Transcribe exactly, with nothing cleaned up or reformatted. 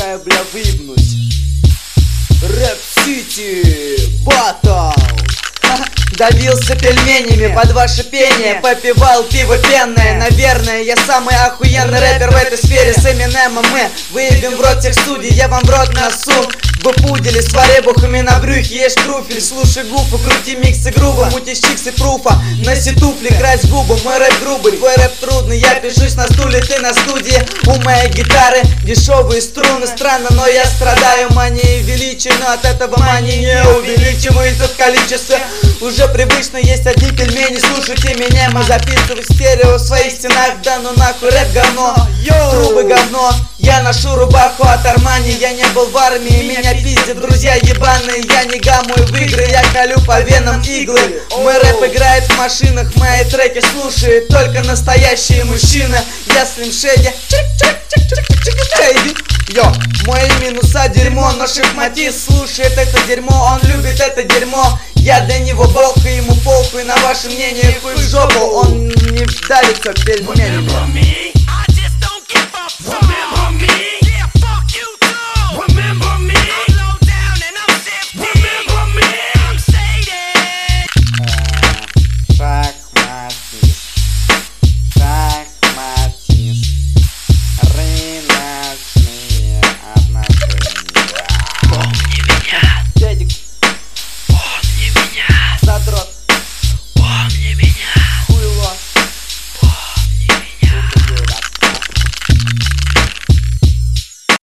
предлагаю, бля, выебнуть. Рэп Сити Батл. Давился пельменями под ваше пение, попивал пиво пенное. Наверное, я самый охуенный рэпер в этой сфере. С Эминемом мы выебем в рот тех студий, я вам в рот насу. Вы пудели с варебухами на брюхе, ешь труфель. Слушай гуфа, крути миксы грубо, мутишь чиксы пруфа. Носи туфли, крась губы, мой рэп грубый, твой рэп трудный. Я пишусь на стуле, ты на студии. У моей гитары дешевые струны. Странно, но я страдаю манией величия, но от этого мании не увеличивается в количестве. Уже привычно есть одни пельмени, слушайте меня, мы записываем стерео в своих стенах. Да ну нахуй рэп говно, трубы говно. Я ношу рубаху от Армани, я не был в армии, меня пиздят друзья ебаные. Я не гамую в игры, я колю по венам иглы. Мой рэп играет в машинах, мои треки слушают только настоящие мужчины. Я Слим Шеди, йо, мои минуса дерьмо, но шахматист слушает это дерьмо, он любит это дерьмо. Я для него болха, ему похуй на ваше мнение, хуй в жопу, он не вдавится пельменями.